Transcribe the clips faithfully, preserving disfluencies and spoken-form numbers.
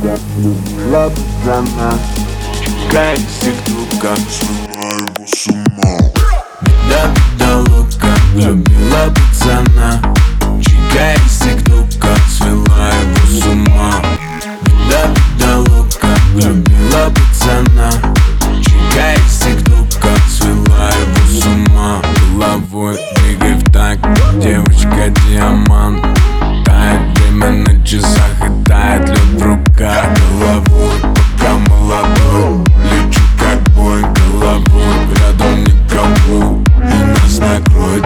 Любила пацана, чекай сектука, свела его с ума. Беда, беда, лодка, любила пацана, чекай сектука, свела его с ума. Беда, беда, лодка, любила пацана, чекай сектука, свела его с ума. Головой двигай в такт, девочка диамант. Тает время на часах и тает лед в руках. Головой, пока молодой, лечу как бой. Головой, рядом никого, и нас накроет.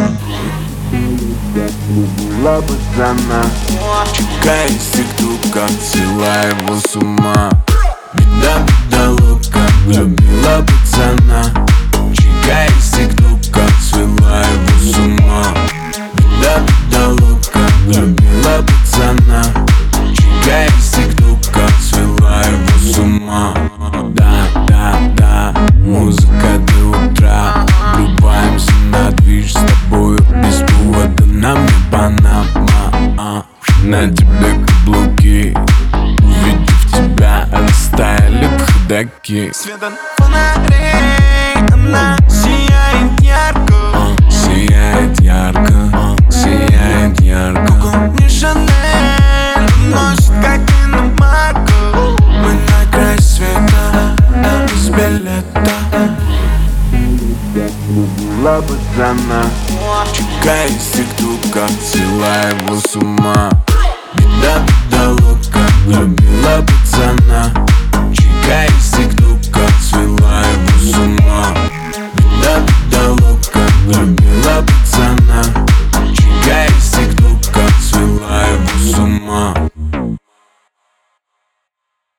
Любила пацана, чекай сектука, свела его с ума. Беда, беда, лодка, любила пацана, чекай сектука, свела его с ума. Беда, беда, лодка, любила пацана, чекай сектука, свела его с ума. Да, да, да, музыка до утра. Врубаемся на движ с тобою, без повода нам не Панама. На тебе каблуки, увидев тебя, растаяли б ходаки. Свет от фонарей, она сияет ярко, uh, Сияет ярко, uh, сияет ярко. Коко не Шанель, носит как иномарка. Мы на край света, без билета. Любила пацана, чекай сектука, свела его с ума.